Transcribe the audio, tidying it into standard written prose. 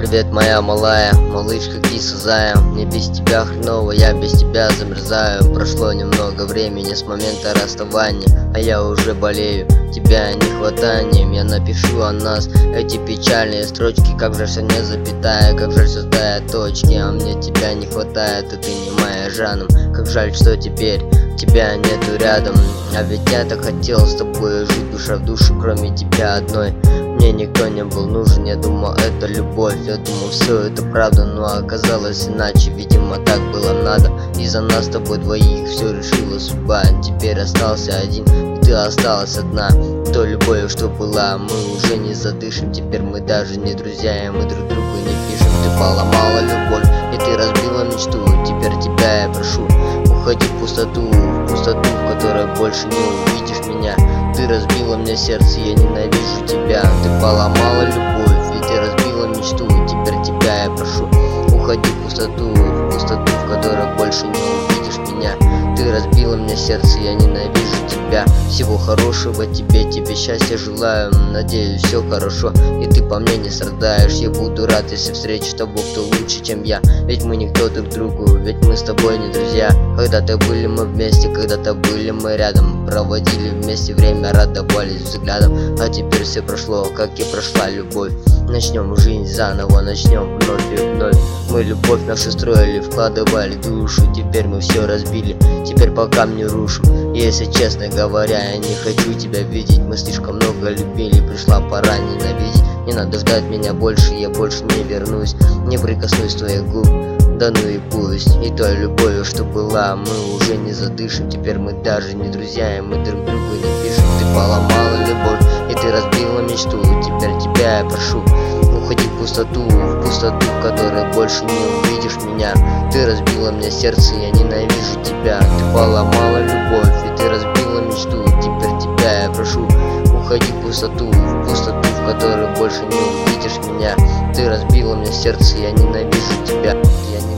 Привет, моя малая, малышка киса зая. Мне без тебя хреново, я без тебя замерзаю. Прошло немного времени с момента расставания, а я уже болею тебя не хватанием. Я напишу о нас эти печальные строчки. Как жаль, что не запятая, как жаль, что ставят точки. А мне тебя не хватает, и ты не моя жаном. Как жаль, что теперь тебя нету рядом. А ведь я так хотел с тобой жить душа в душу, кроме тебя одной. Мне никто не был нужен, я думал, это любовь. Я думал, все это правда, но оказалось иначе. Видимо, так было надо. Из-за нас с тобой двоих все решила судьба. Теперь остался один, и ты осталась одна. Той любовью, что была, мы уже не задышим. Теперь мы даже не друзья, и мы друг другу не пишем. Ты поломала любовь, и ты разбила мечту. Теперь тебя я прошу, уходи в пустоту, в которой больше не увидишь меня. Ты разбила мне сердце, я ненавижу тебя. Ты поломала любовь, и ты разбила мечту. Теперь тебя я прошу, уходи в пустоту, в которой больше не увидишь меня. Ты разбила мне сердце, я ненавижу тебя. Всего хорошего тебе счастья желаю. Надеюсь, все хорошо, и ты по мне не страдаешь. Я буду рад, если встречу того, кто лучше, чем я. Ведь мы никто друг другу, ведь мы с тобой не друзья. Когда-то были мы вместе, когда-то были мы рядом. Проводили вместе время, радовались взглядом. А теперь все прошло, как и прошла любовь. Начнем жизнь заново, начнем вновь и вновь. Мы любовь нашу строили, вкладывали душу. Теперь мы все разбили, теперь по камню рушим. Если честно говоря, я не хочу тебя видеть. Мы слишком много любили, пришла пора ненавидеть. Не надо ждать меня больше, я больше не вернусь. Не прикоснусь твоих губ, да ну и пусть. И той любовью, что была, мы уже не задышим. Теперь мы даже не друзья, и мы друг другу не пишем. Ты поломала любовь, и ты разбила мечту. Теперь тебя я прошу, уходи в пустоту, в которой больше не увидишь меня. Ты разбила мне сердце, я ненавижу тебя. Ты поломала любовь, и ты разбила мечту. Теперь тебя я прошу, уходи в пустоту, в которой больше не увидишь меня. Ты разбила мне сердце, я ненавижу тебя.